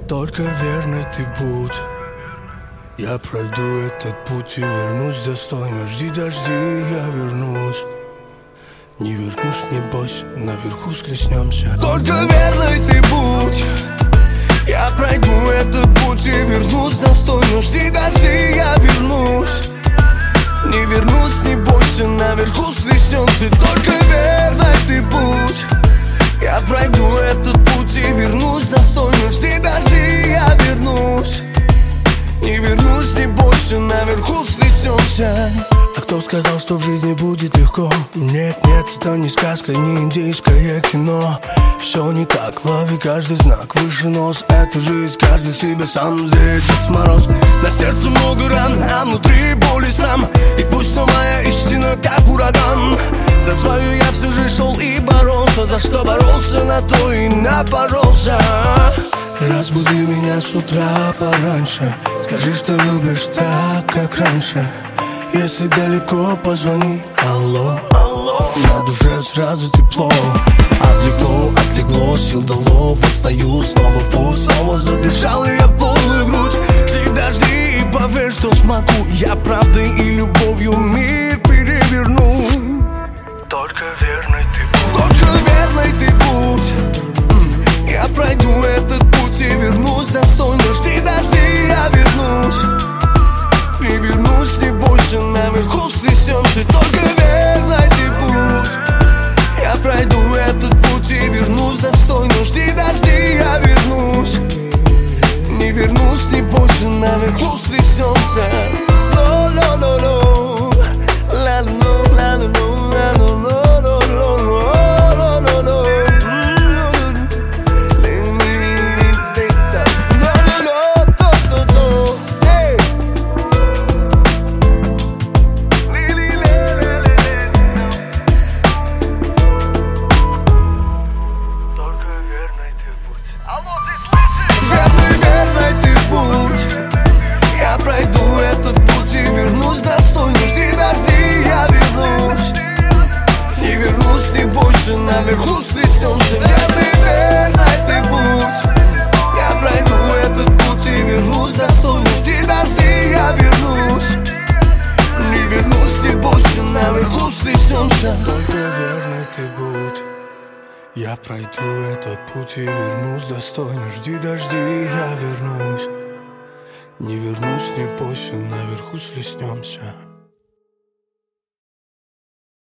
Только верный ты будь. Я пройду этот путь и вернусь достойно. Жди, дожди, я вернусь. Не вернусь, не бойся, наверху схлестнемся. Только верный ты будь. Я пройду этот путь и вернусь достойно. Жди, дожди, я вернусь. Не вернусь, не бойся, наверху схлестнемся. Только верный ты будь. Я пройду этот путь и вернусь достойно. Жди, дожди, я вернусь. Не вернусь, не бойся, наверху схлестнемся. А кто сказал, что в жизни будет легко? Нет, нет, это не сказка, не индийское кино. Все не так, лови каждый знак, выше нос. Это жизнь, каждый себе сам, здесь Дед Мороз. На сердце много ран, а внутри боль и срам. И пусть, но моя истина как ураган. За свою я все же шел и боролся. За что боролся, на то и напоролся. Разбуди меня с утра пораньше. Скажи, что любишь так, как раньше. Если далеко, позвони, алло. На душе сразу тепло. Отлегло, сил дало. Вот стою, снова в путь. Снова задержал я полную грудь. Жди, дожди и поверь, что смогу. Я правдой и любовью мир переверну. Только верный ты будь. Только верный ты будь. Я пройду этот путь и вернусь достойно. Жди, дожди, я вернусь. Не вернусь, не бойся, наверху схлестнемся. Только верный ты будь. Я пройду этот путь и вернусь достойно. Жди, дожди, я вернусь. Не вернусь, не бойся, наверху схлестнемся. Ло-ло-ло-ло, ла-ло-ло-ло-ло. Наверху схлестнемся. Верный, верный ты будь. Я пройду этот путь и вернусь достойно. Жди, дожди, я вернусь. Не вернусь, не бойся, наверху схлестнемся. Только верный ты будь. Я пройду этот путь и вернусь достойно. Жди, дожди, я вернусь. Не вернусь, не бойся, наверху схлестнемся.